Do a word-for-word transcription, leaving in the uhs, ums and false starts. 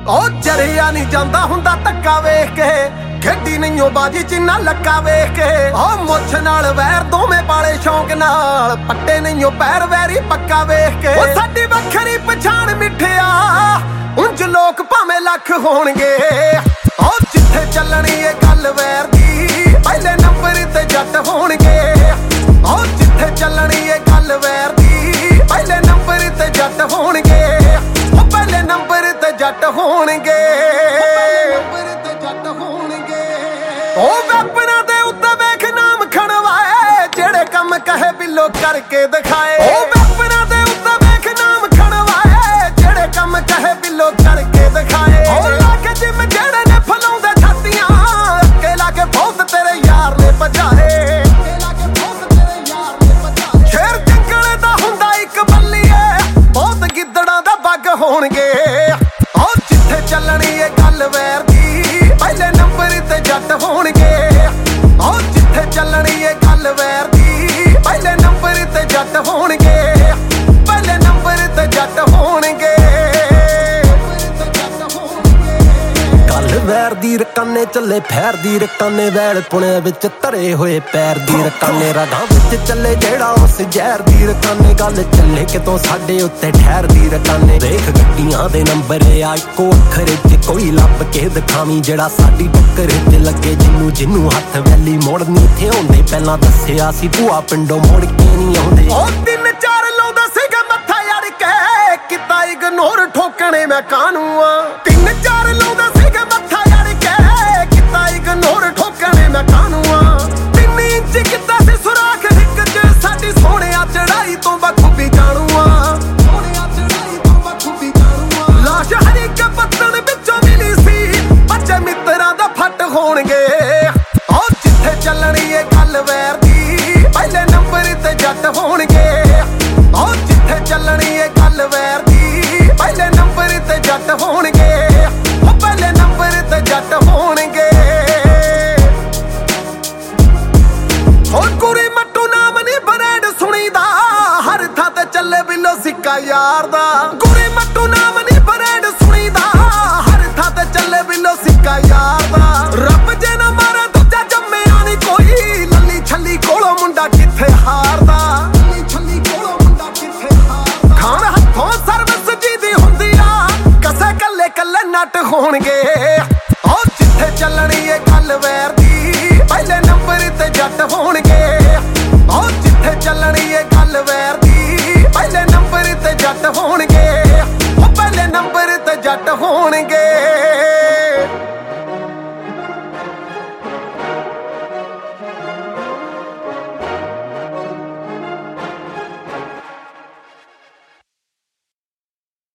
ਉਹ ਜਰਿਆ ਨਹੀਂ ਜਾਂਦਾ ਹੁੰਦਾ ਧੱਕਾ ਵੇਖ ਕੇ, ਖੇਡੀ ਨਹੀਂਓ ਬਾਜੀ ਜਿੰਨਾ ਲੱਕਾ ਵੇਖ ਕੇ। ਉਹ ਮੁੱਛ ਨਾਲ ਵੈਰ ਦੋਵੇਂ ਪਾਲੇ ਸ਼ੌਂਕ ਨਾਲ, ਪੱਟੇ ਨਹੀਂਓ ਪੈਰ ਵੈਰੀ ਪੱਕਾ ਵੇਖ ਕੇ। ਉਹ ਸਾਡੀ ਵੱਖਰੀ ਪਛਾਣ ਮਿੱਠਿਆ, ਉਂਝ ਲੋਕ ਭਾਵੇਂ ਲੱਖ ਹੋਣਗੇ। ਉਹ ਜਿੱਥੇ ਚੱਲਣੀ ਏ ਗੱਲ ਵੈਰ ਦੀ, ਪਹਿਲੇ ਨੰਬਰ ਤੇ ਜੱਟ ਹੋਣਗੇ। ਉਹ ਜਿੱਥੇ ਚੱਲਣੀ ਏ ਗੱਲ ਵੈਰ ਦੀ, ਪਹਿਲੇ ਨੰਬਰ ਤੇ ਜੱਟ ਹੋਣਗੇ। ਉਹ ਪਹਿਲੇ ਨੰਬਰ ਤੇ ਜੱਟ ਹੋਣਗੇ। ਉਹ ਵੈਪਨਾਂ ਦੇ ਉੱਤੇ ਵੇਖ ਨਾਮ ਖਣਵਾਏ, ਜਿਹੜੇ ਕੰਮ ਕਹੇ ਬਿੱਲੋ ਕਰਕੇ ਦਿਖਾਏ। ਉਹ ਵੈਪਨਾਂ ਦੇ ਉੱਤੇ ਵੇਖ ਨਾਮ ਖਣਵਾਏ, ਜਿਹੜੇ ਕੰਮ ਕਹੇ ਬਿੱਲੋ ਕਰਕੇ ਦਿਖਾਏ। ਉਹ ਲਾ ਕੇ ਜਿਮ ਜਿਹੜੇ ਨੇ ਫਲਾਉਂਦੇ ਛਾਤੀਆਂ, ਅੱਗੇ ਲਾ ਕੇ ਬਹੁਤ ਤੇਰੇ ਯਾਰ ਨੇ ਭਜਾਏ। ਸ਼ੇਰ ਜੰਗਲ ਦਾ ਹੁੰਦਾ ਇੱਕ ਬੱਲੀਏ, ਬਹੁਤ ਗਿੱਦੜਾਂ ਦਾ ਬੱਗ ਹੋਣਗੇ। ਉਹ ਜਿੱਥੇ ਚੱਲਣੀ ਏ ਗੱਲ ਵੈਰ ਦੀ, ਪਹਿਲੇ ਨੰਬਰ ਤੇ ਜੱਟ ਹੋਣਗੇ। ਉਹ ਜਿੱਥੇ ਚੱਲਣੀ ਏ ਗੱਲ ਵੈਰ ਦੀ, ਪਹਿਲੇ ਨੰਬਰ ਤੇ ਜੱਟ ਹੋਣਗੇ। ਪਹਿਲੇ ਨੰਬਰ ਤੇ ਜੱਟ ਹੋਣਗੇ। ਗੱਲ ਵੈਰ ਦੀ ਰਕਾਨੇ ਚੱਲੇ ਫੈਰ ਦੀ ਰਕਾਨੇ, ਵੈਲ ਪੁਣੇ ਵਿੱਚ ਧਰੇ ਹੋਏ ਪੈਰ ਦੀ ਰਕਾਨੇ। ਰਾਗਾਂ ਵਿੱਚ ਚੱਲੇ ਜਿਹੜਾ ਉਸ ਜ਼ਹਿਰ ਦੀ ਰਕਾਨੇ, ਗੱਲ ਚੱਲੇ ਕਿਤੋਂ ਸਾਡੇ ਉੱਤੇ ਠਹਿਰ ਦੀ ਰਕਾਨੇ। ਦੇਖ ਗੱਡੀਆਂ ਦੇ ਨੰਬਰ ਆ ਇੱਕੋ ਅੱਖਰ ਚ, ਕੋਈ ਲੱਭ ਕੇ ਦਿਖਾਵੀਂ ਜਿਹੜਾ ਸਾਡੀ ਟੱਕਰ ਚ ਲੱਗੇ। ਜਿਹਨੂੰ ਜਿਹਨੂੰ ਹੱਥ ਵੈਲੀ ਮੋੜਨੀ ਇੱਥੇ ਆਉਂਦੇ, ਪਹਿਲਾਂ ਦੱਸਿਆ ਸੀ ਭੂਆ ਪਿੰਡੋਂ ਮੁੜ ਕੇ ਨਹੀਂ ਆਉਂਦੇ। ਉਹ ਤਿੰਨ ਚਾਰ ਲਾਉਂਦਾ ਸੀਗਾ ਮੱਥਾ ਯਾਰ ਕੇ, ਕਿਤਾ ਇਗਨੋਰ ਠੋਕਣੇ ਮੈਂ ਕਾਹਨੂੰ ਆ। ਤਿੰਨ ਚਾਰ ਲਾਉਂਦਾ ਸੀਗਾ ਮੱਥਾ ਯਾਰ ਕੇ, ਕਿਤਾ ਇਗਨੋਰ ਠੋਕਣੇ ਮੈਂ ਕਾਹਨੂੰ ਆ। ਤਿੰਨ ਇੰਚ ਕਿੱਦਾਂ ਸੀ ਸੁਰਾਖ ਹਿੱਕ ਚ, ਸਾਡੀ ਸੋਹਣਿਆ ਚੜਾਈ ਤੋਂ ਬਖੂਬੀ ਜਾਣੂ ਆ। ਸੋਹਣਿਆ ਚੜਾਈ ਤੋਂ ਬਖੂਬੀ ਜਾਣੂ ਆ। ਲਾਸ਼ ਹਰ ਇੱਕ ਪੱਤਣ ਵਿੱਚੋਂ ਮਿਲੀ ਸੀ, ਬੱਚੇ ਮਿੱਤਰਾਂ ਦਾ ਫੱਟ ਹੋਣਗੇ। ਉਹ ਜਿੱਥੇ ਚੱਲਣੀ ਏ ਗੱਲ ਵੈਰ ਦੀ, ਪਹਿਲੇ ਨੰਬਰ ਤੇ ਜੱਟ ਹੋਣਗੇ। ਉਹ ਜਿੱਥੇ ਚੱਲਣੀ ਏ ਗੱਲ ਵੈਰ ਦੀ, ਪਹਿਲੇ ਨੰਬਰ ਤੇ ਜੱਟ ਹੋਣਗੇ। ਉਹ ਪਹਿਲੇ ਨੰਬਰ ਤੇ ਜੱਟ ਹੋਣਗੇ। ਉਹ ਗੁਰੀ ਮੱਟੂ ਨਾਮ ਨੀ ਬਰੇਡ ਸੁਣੀਦਾ, ਹਰ ਥਾਂ ਤੇ ਚੱਲੇ ਬਿੱਲੋ ਸਿੱਕਾ ਯਾਰ ਦਾ। ਗੁਰੀ ਮੱਟੂ ਨਾਮ ਨੀ ਬਰੇਡ ਸੁਣੀਦਾ, ਹਰ ਥਾਂ ਤੇ ਚੱਲੇ ਬਿੱਲੋ ਸਿੱਕਾ ਯਾਰ ਦਾ। ਰੱਬ ਜੇ ਨਾ ਮਾਰੇ ਦੂਜਾ ਜੰਮਿਆ ਨੀ ਕੋਈ, ਲੱਲੀ ਛੱਲੀ ਕੋਲੋਂ ਮੁੰਡਾ ਕਿੱਥੇ ਹਾਰਦਾ। ਲੱਲੀ ਛੱਲੀ ਕੋਲੋਂ ਮੁੰਡਾ ਕਿੱਥੇ ਹਾਰਦਾ। ਖਾਣ ਹੱਥੋਂ ਸਰਵਿਸ ਜੀ ਦੀ ਹੁੰਦੀ ਆ, ਕਸੇ ਕੱਲੇ ਕੱਲੇ ਨੱਟ ਹੋਣਗੇ। ਉਹ ਜਿੱਥੇ ਚੱਲਣੀ ਏ ਗੱਲ ਵੈਰ ਦੀ, ਪਹਿਲੇ ਨੰਬਰ ਤੇ ਜੱਟ ਹੋਣਗੇ। ਉਹ ਜਿੱਥੇ ਚੱਲਣੀ ਏ ਗੱਲ ਵੈਰ ਦੀ, ਪਹਿਲੇ ਨੰਬਰ ਤੇ ਜੱਟ ਹੋਣਗੇ। ਉਹ ਪਹਿਲੇ ਨੰਬਰ ਤੇ ਜੱਟ ਹੋਣਗੇ।